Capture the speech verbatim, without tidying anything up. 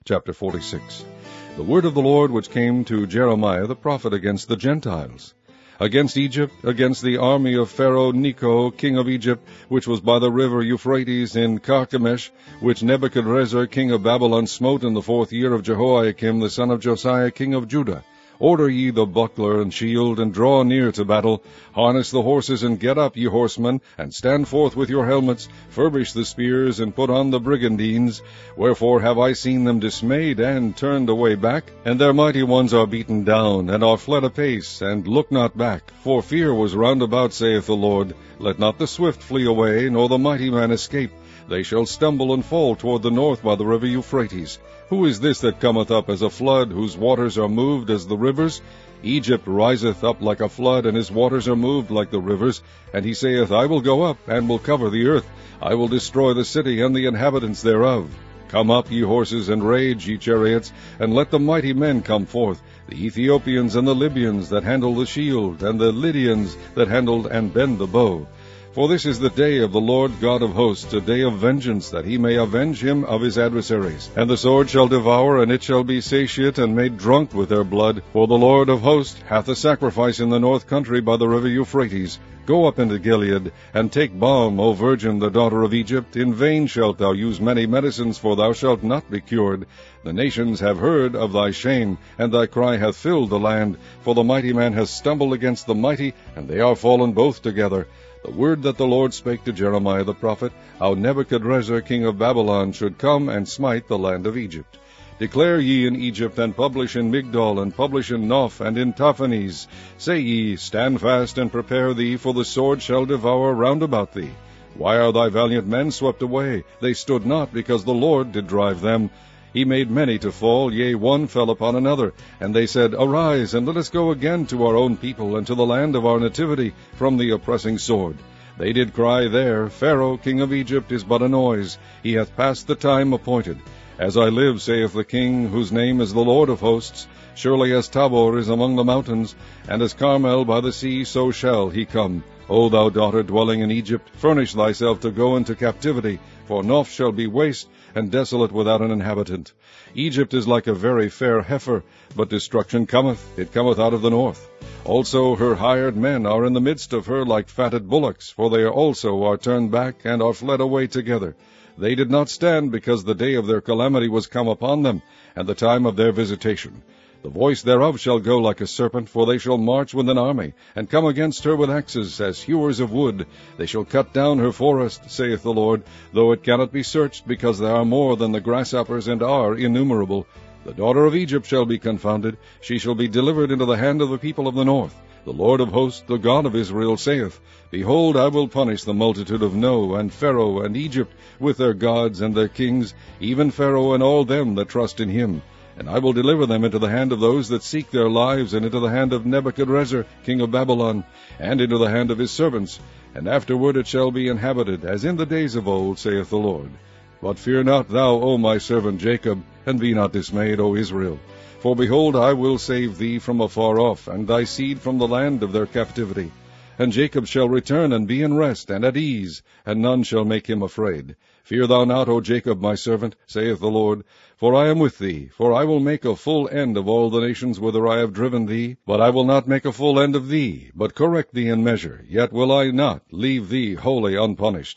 Chapter forty-six. The word of the Lord which came to Jeremiah the prophet against the Gentiles. Against Egypt, against the army of Pharaoh Necho, king of Egypt, which was by the river Euphrates in Carchemish, which Nebuchadrezzar king of Babylon smote in the fourth year of Jehoiakim the son of Josiah king of Judah. Order ye the buckler and shield, and draw near to battle. Harness the horses, and get up, ye horsemen, and stand forth with your helmets. Furbish the spears, and put on the brigandines. Wherefore have I seen them dismayed, and turned away back? And their mighty ones are beaten down, and are fled apace, and look not back. For fear was round about, saith the Lord. Let not the swift flee away, nor the mighty man escape. They shall stumble and fall toward the north by the river Euphrates. Who is this that cometh up as a flood, whose waters are moved as the rivers? Egypt riseth up like a flood, and his waters are moved like the rivers. And he saith, I will go up, and will cover the earth. I will destroy the city and the inhabitants thereof. Come up, ye horses, and rage, ye chariots, and let the mighty men come forth, the Ethiopians and the Libyans that handle the shield, and the Lydians that handle and bend the bow. For this is the day of the Lord God of hosts, a day of vengeance, that he may avenge him of his adversaries. And the sword shall devour, and it shall be satiate and made drunk with their blood. For the Lord of hosts hath a sacrifice in the north country by the river Euphrates. Go up into Gilead, and take balm, O virgin, the daughter of Egypt. In vain shalt thou use many medicines, for thou shalt not be cured. The nations have heard of thy shame, and thy cry hath filled the land. For the mighty man hath stumbled against the mighty, and they are fallen both together. The word that the Lord spake to Jeremiah the prophet, how Nebuchadrezzar king of Babylon should come and smite the land of Egypt. Declare ye in Egypt, and publish in Migdol, and publish in Noph, and in Tahpanhes. Say ye, Stand fast, and prepare thee, for the sword shall devour round about thee. Why are thy valiant men swept away? They stood not, because the Lord did drive them. He made many to fall, yea, one fell upon another. And they said, Arise, and let us go again to our own people, and to the land of our nativity, from the oppressing sword. They did cry there, Pharaoh king of Egypt is but a noise. He hath passed the time appointed. As I live, saith the King, whose name is the Lord of hosts, surely as Tabor is among the mountains, and as Carmel by the sea, so shall he come. O thou daughter dwelling in Egypt, furnish thyself to go into captivity, for Noph shall be waste, and desolate without an inhabitant. Egypt is like a very fair heifer, but destruction cometh, it cometh out of the north. Also her hired men are in the midst of her like fatted bullocks, for they also are turned back, and are fled away together. They did not stand, because the day of their calamity was come upon them, and the time of their visitation. The voice thereof shall go like a serpent, for they shall march with an army, and come against her with axes, as hewers of wood. They shall cut down her forest, saith the Lord, though it cannot be searched, because there are more than the grasshoppers, and are innumerable. The daughter of Egypt shall be confounded, she shall be delivered into the hand of the people of the north. The Lord of hosts, the God of Israel, saith, Behold, I will punish the multitude of No, and Pharaoh, and Egypt, with their gods and their kings, even Pharaoh and all them that trust in him. And I will deliver them into the hand of those that seek their lives, and into the hand of Nebuchadrezzar king of Babylon, and into the hand of his servants. And afterward it shall be inhabited, as in the days of old, saith the Lord. But fear not thou, O my servant Jacob, and be not dismayed, O Israel. For behold, I will save thee from afar off, and thy seed from the land of their captivity. And Jacob shall return, and be in rest, and at ease, and none shall make him afraid. Fear thou not, O Jacob, my servant, saith the Lord, for I am with thee. For I will make a full end of all the nations whither I have driven thee. But I will not make a full end of thee, but correct thee in measure. Yet will I not leave thee wholly unpunished.